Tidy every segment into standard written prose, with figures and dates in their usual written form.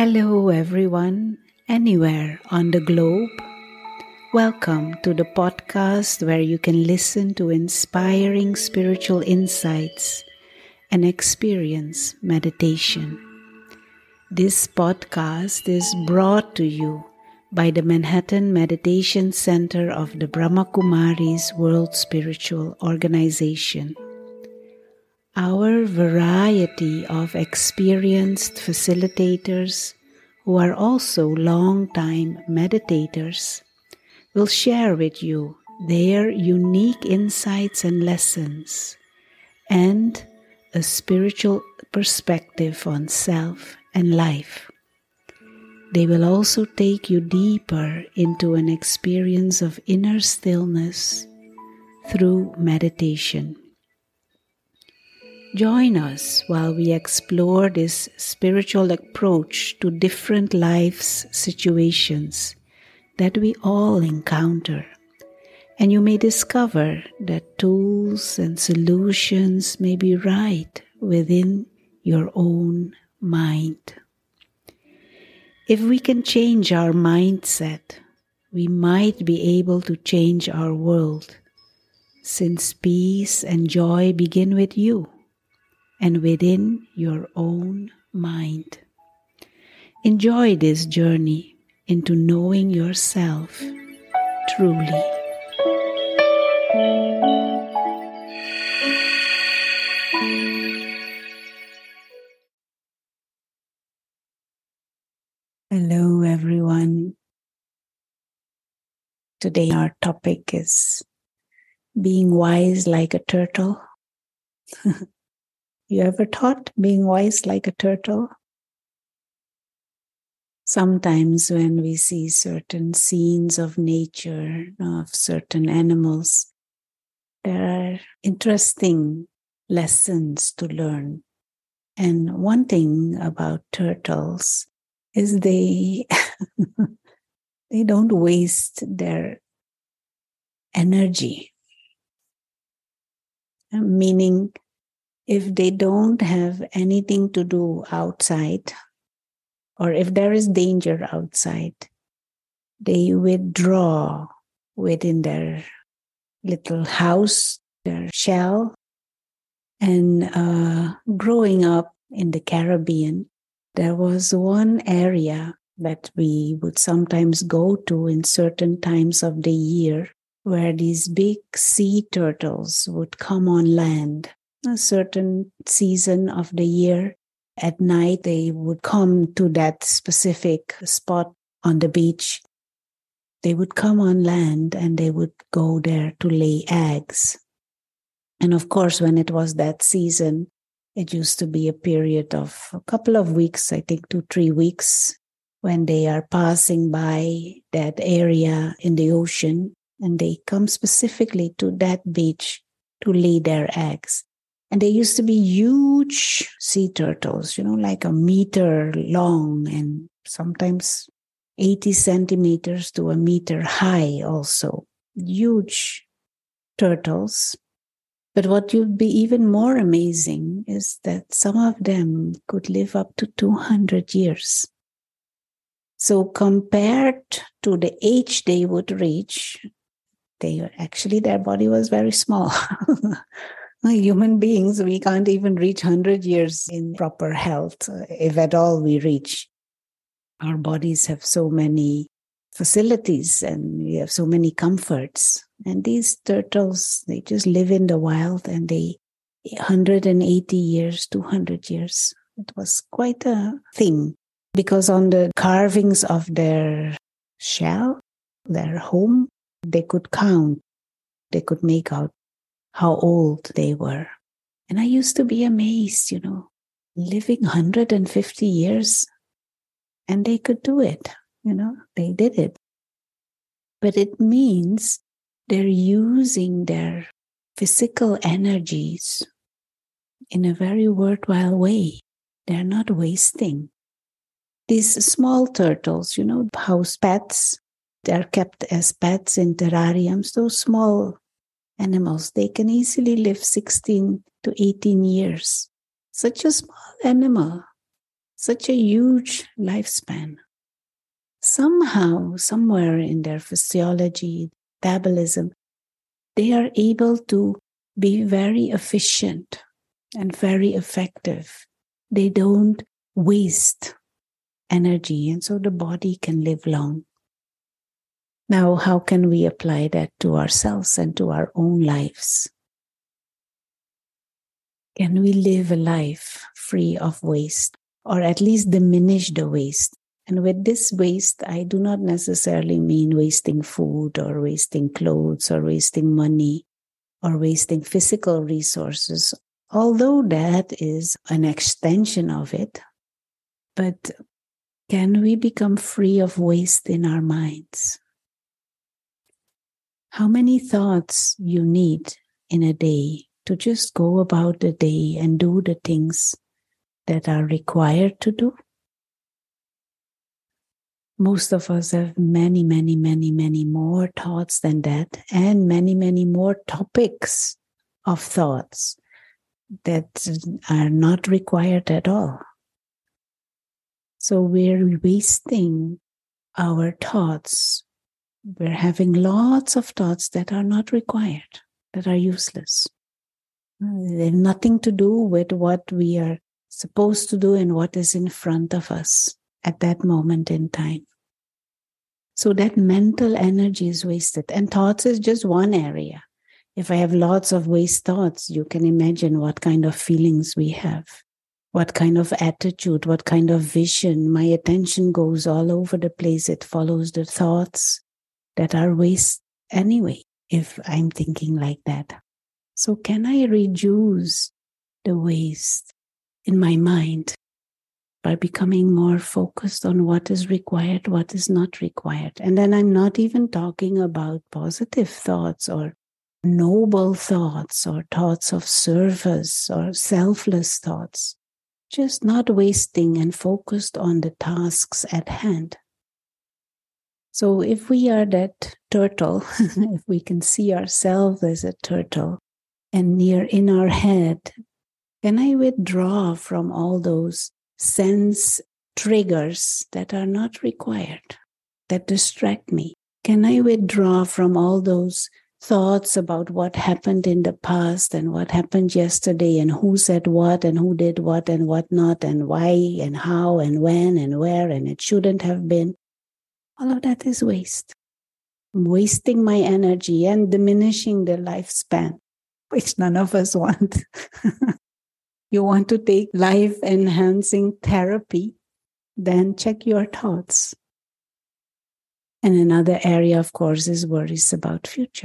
Hello, everyone, anywhere on the globe. Welcome to the podcast where you can listen to inspiring spiritual insights and experience meditation. This podcast is brought to you by the Manhattan Meditation Center of the Brahma Kumaris World Spiritual Organization. Our variety of experienced facilitators who are also long-time meditators will share with you their unique insights and lessons and a spiritual perspective on self and life. They will also take you deeper into an experience of inner stillness through meditation. Join us while we explore this spiritual approach to different life's situations that we all encounter, and you may discover that tools and solutions may be right within your own mind. If we can change our mindset, we might be able to change our world, since peace and joy begin with you and within your own mind. Enjoy this journey into knowing yourself truly. Hello, everyone. Today our topic is being wise like a turtle. You ever thought being wise like a turtle? Sometimes when we see certain scenes of nature, of certain animals, there are interesting lessons to learn. And one thing about turtles is they don't waste their energy. Meaning, if they don't have anything to do outside, or if there is danger outside, they withdraw within their little house, their shell. And growing up in the Caribbean, there was one area that we would sometimes go to in certain times of the year where these big sea turtles would come on land. A certain season of the year, at night, they would come to that specific spot on the beach. They would come on land and they would go there to lay eggs. And of course, when it was that season, it used to be a period of a couple of weeks, I think 2-3 weeks, when they are passing by that area in the ocean, and they come specifically to that beach to lay their eggs. And they used to be huge sea turtles, like a meter long and sometimes 80 centimeters to a meter high also. Huge turtles. But what would be even more amazing is that some of them could live up to 200 years. So compared to the age they would reach, their body was very small. Human beings, we can't even reach 100 years in proper health, if at all we reach. Our bodies have so many facilities and we have so many comforts. And these turtles, they just live in the wild and they 180 years, 200 years. It was quite a thing because on the carvings of their shell, their home, they could count. They could make out how old they were. And I used to be amazed, living 150 years and they could do it, they did it. But it means they're using their physical energies in a very worthwhile way. They're not wasting. These small turtles, house pets, they're kept as pets in terrariums. Those small animals, they can easily live 16 to 18 years. Such a small animal. such a huge lifespan. Somehow, somewhere in their physiology, metabolism, they are able to be very efficient and very effective. They don't waste energy, and so the body can live long. Now, how can we apply that to ourselves and to our own lives? Can we live a life free of waste, or at least diminish the waste? And with this waste, I do not necessarily mean wasting food or wasting clothes or wasting money or wasting physical resources, although that is an extension of it. But can we become free of waste in our minds? How many thoughts you need in a day to just go about the day and do the things that are required to do? Most of us have many, many, many, many more thoughts than that, and many, many more topics of thoughts that are not required at all. So we're wasting our thoughts. We're having lots of thoughts that are not required, that are useless. They have nothing to do with what we are supposed to do and what is in front of us at that moment in time. So that mental energy is wasted. And thoughts is just one area. If I have lots of waste thoughts, you can imagine what kind of feelings we have, what kind of attitude, what kind of vision. My attention goes all over the place. It follows the thoughts that are waste anyway, if I'm thinking like that. So can I reduce the waste in my mind by becoming more focused on what is required, what is not required? And then I'm not even talking about positive thoughts or noble thoughts or thoughts of service or selfless thoughts. Just not wasting and focused on the tasks at hand. So if we are that turtle, if we can see ourselves as a turtle and near in our head, can I withdraw from all those sense triggers that are not required, that distract me? Can I withdraw from all those thoughts about what happened in the past and what happened yesterday and who said what and who did what and what not and why and how and when and where and it shouldn't have been? All of that is waste. I'm wasting my energy and diminishing the lifespan, which none of us want. You want to take life-enhancing therapy, then check your thoughts. And another area, of course, is worries about future.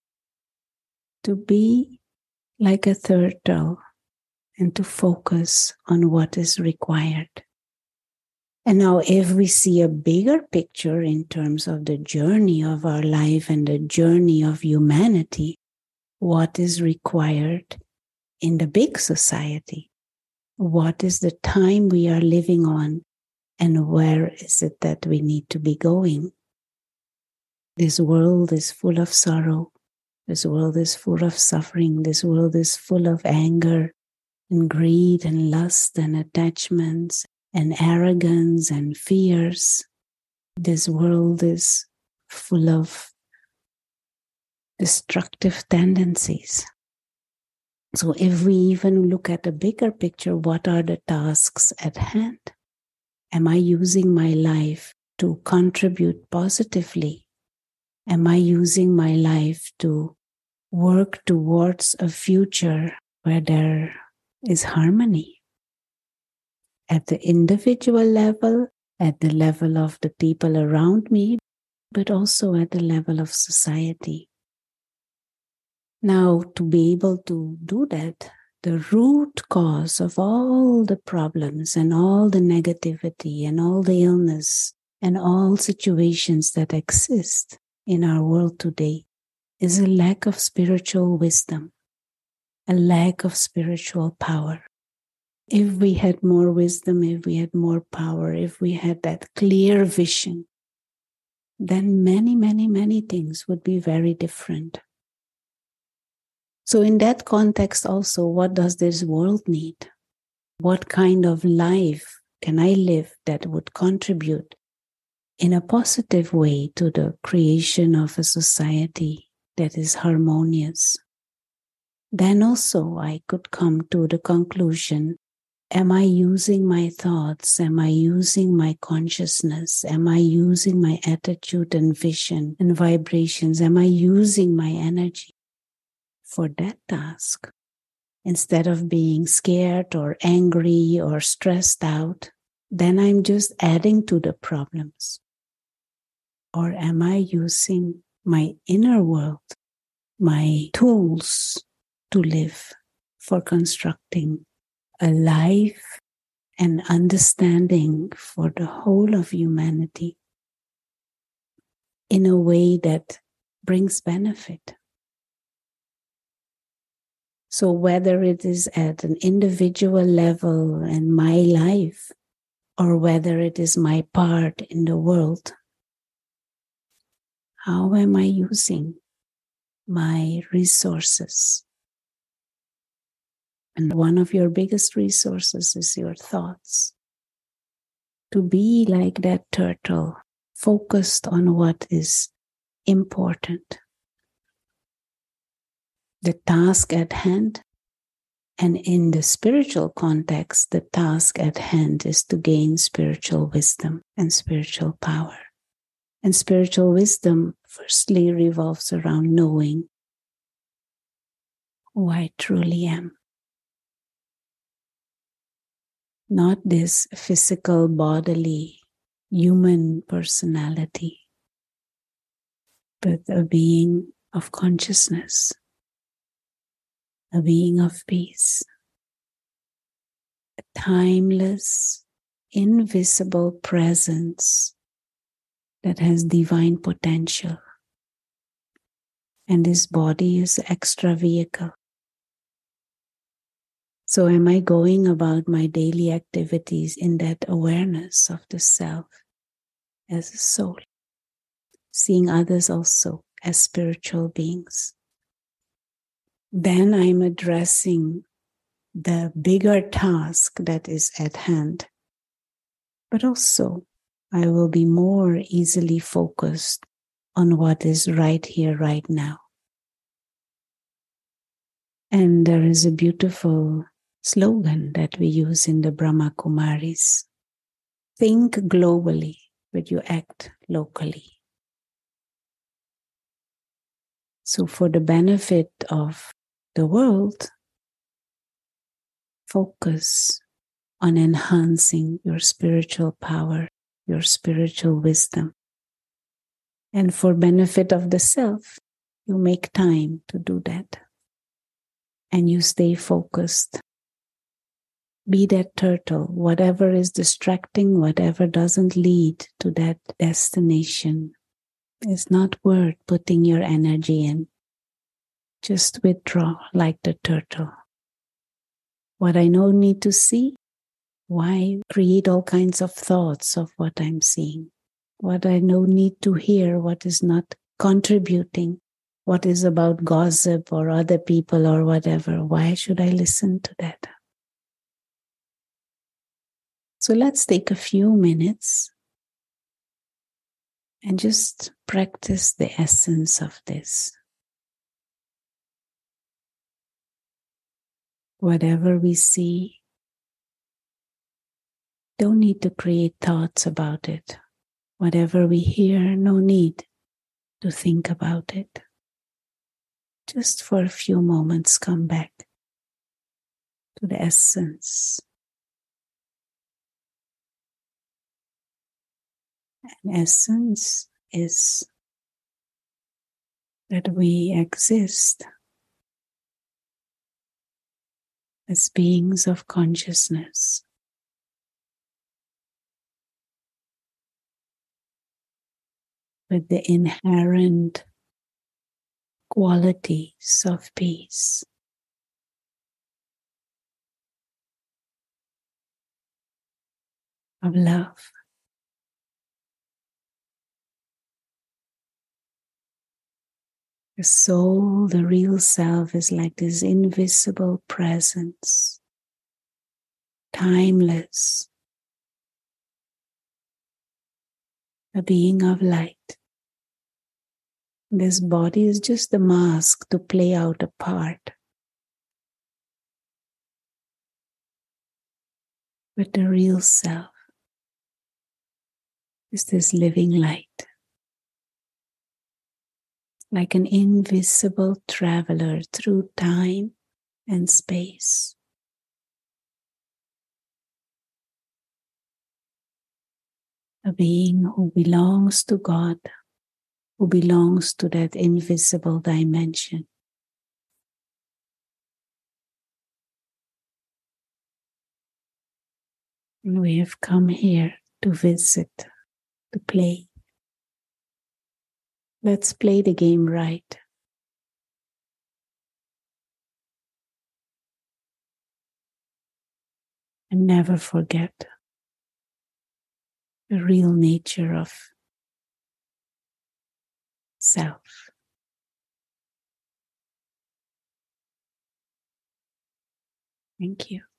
To be like a turtle and to focus on what is required. And now if we see a bigger picture in terms of the journey of our life and the journey of humanity, what is required in the big society? What is the time we are living on and where is it that we need to be going? This world is full of sorrow. This world is full of suffering. This world is full of anger and greed and lust and attachments and arrogance and fears. This world is full of destructive tendencies. So if we even look at the bigger picture, what are the tasks at hand? Am I using my life to contribute positively? Am I using my life to work towards a future where there is harmony? At the individual level, at the level of the people around me, but also at the level of society. Now, to be able to do that, the root cause of all the problems and all the negativity and all the illness and all situations that exist in our world today is a lack of spiritual wisdom, a lack of spiritual power. If we had more wisdom, if we had more power, if we had that clear vision, then many, many, many things would be very different. So in that context also, what does this world need? What kind of life can I live that would contribute in a positive way to the creation of a society that is harmonious? Then also I could come to the conclusion, am I using my thoughts? Am I using my consciousness? Am I using my attitude and vision and vibrations? Am I using my energy for that task? Instead of being scared or angry or stressed out, then I'm just adding to the problems. Or am I using my inner world, my tools to live for constructing a life and understanding for the whole of humanity in a way that brings benefit? So whether it is at an individual level in my life, or whether it is my part in the world, how am I using my resources? And one of your biggest resources is your thoughts. To be like that turtle, focused on what is important, the task at hand. And in the spiritual context, the task at hand is to gain spiritual wisdom and spiritual power. And spiritual wisdom firstly revolves around knowing who I truly am. Not this physical, bodily, human personality, but a being of consciousness, a being of peace, a timeless, invisible presence that has divine potential. And this body is extra vehicle. So am I going about my daily activities in that awareness of the self as a soul, seeing others also as spiritual beings? Then I'm addressing the bigger task that is at hand. But also, I will be more easily focused on what is right here, right now. And there is a beautiful slogan that we use in the Brahma Kumaris. Think globally, but you act locally. So for the benefit of the world, focus on enhancing your spiritual power, your spiritual wisdom. And for benefit of the self, you make time to do that. And you stay focused. Be that turtle, whatever is distracting, whatever doesn't lead to that destination is not worth putting your energy in. Just withdraw like the turtle. What I don't need to see, why create all kinds of thoughts of what I'm seeing? What I don't need to hear, what is not contributing, what is about gossip or other people or whatever. Why should I listen to that? So let's take a few minutes and just practice the essence of this. Whatever we see, don't need to create thoughts about it. Whatever we hear, no need to think about it. Just for a few moments, come back to the essence. And essence is that we exist as beings of consciousness. With the inherent qualities of peace. Of love. The soul, the real self, is like this invisible presence, timeless, a being of light. This body is just the mask to play out a part. But the real self is this living light, like an invisible traveler through time and space. A being who belongs to God, who belongs to that invisible dimension. And we have come here to visit, to play. Let's play the game right. And never forget the real nature of self. Thank you.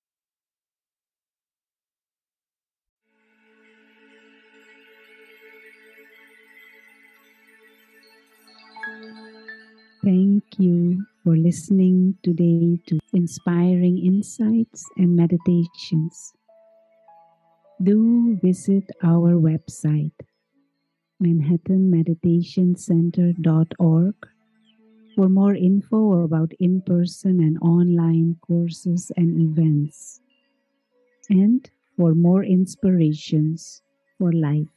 Thank you for listening today to inspiring insights and meditations. Do visit our website, manhattanmeditationcenter.org, for more info about in-person and online courses and events, and for more inspirations for life.